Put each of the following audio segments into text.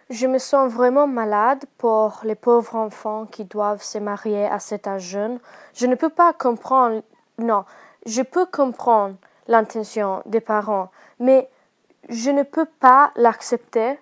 Je me sens vraiment malade pour les pauvres enfants qui doivent se marier à cet âge jeune. Je ne peux pas comprendre, non, je peux comprendre l'intention des parents, mais je ne peux pas l'accepter.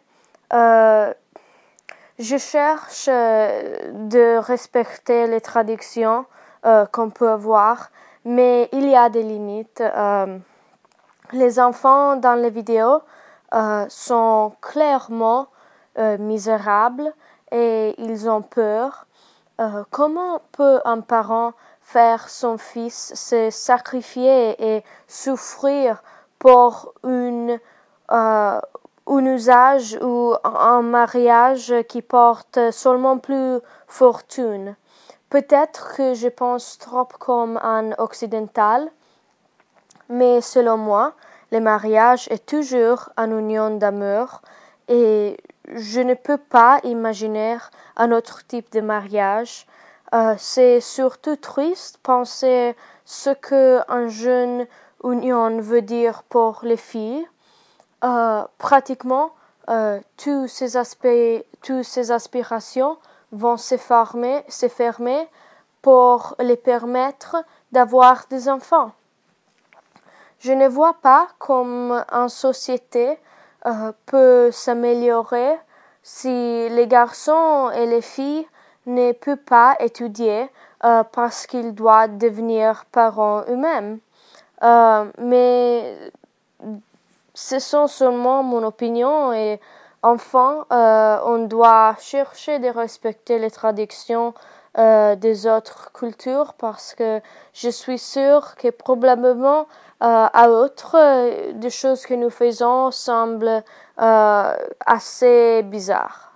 Je cherche de respecter les traditions qu'on peut avoir, mais il y a des limites. Les enfants dans les vidéos sont clairement misérables et ils ont peur. Comment peut un parent faire son fils se sacrifier et souffrir pour un usage ou un mariage qui porte seulement plus fortune? Peut-être que je pense trop comme un occidental, mais selon moi, le mariage est toujours une union d'amour et je ne peux pas imaginer un autre type de mariage. C'est surtout triste penser ce qu'une jeune union veut dire pour les filles. Pratiquement, tous ces aspirations vont se fermer pour les permettre d'avoir des enfants. Je ne vois pas comment une société peut s'améliorer si les garçons et les filles ne peuvent pas étudier parce qu'ils doivent devenir parents eux-mêmes. Mais ce sont seulement mon opinion et enfin, on doit chercher de respecter les traditions des autres cultures parce que je suis sûre que probablement à autre des choses que nous faisons semblent assez bizarres.